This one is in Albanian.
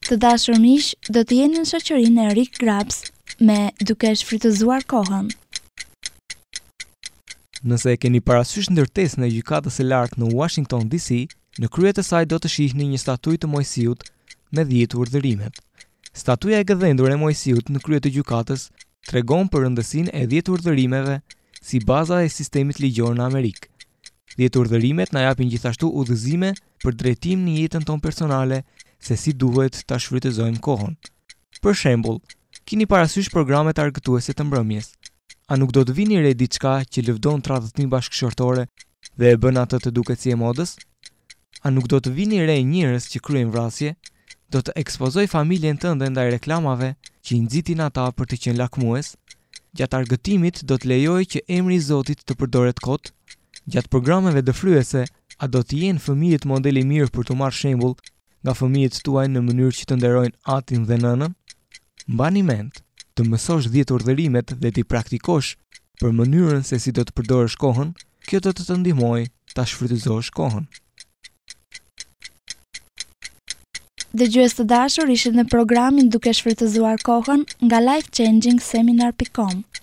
Të dashur miq, do të jeni në shoqërinë e Rick Grabs me duke shfrytëzuar kohën. Nëse e keni parasysh ndërtesën e gjykatës së lartë në Washington DC, në krye të saj do të shihni një statuj të Mojsiut me 10 urdhërimet. Statuja e gëdhendur e Mojsiut në krye të gjykatës tregon për rëndësinë e 10 urdhërimeve si baza e sistemit ligjor në Amerikë. 10 urdhërimet na japin gjithashtu udhëzime për drejtim në jetën tonë personale se si duhet ta shfrytëzojmë kohën. Për shembull, keni parasysh programet argëtuese të mbrëmjes. A nuk do të vini re diçka që lëvdon tradhtin bashkëshortore dhe e bën atë të duket si e modës? A nuk do të vini re njerëz që kryejnë vrasje? Do të ekspozoj familjen tënde ndaj reklamave që i nxitin ata për të qenë lakmues? Gjatë argëtimit do të lejoj që emri i Zotit të përdoret kot? Gjatë programeve dëfryese, a do të jenë fëmijët modeli mirë për të marrë shembull nga fëmijët tuaj në mënyrë që të nderojnë atin dhe nënën? Mbani mend, të mësosh 10 urdhërimet dhe t'i praktikosh për mënyrën se si do të përdorësh kohën, kjo do të ndihmojë ta shfrytëzosh kohën. Dëgjues të dashur, ishit në programin duke shfrytëzuar kohën nga lifechangingseminar.com.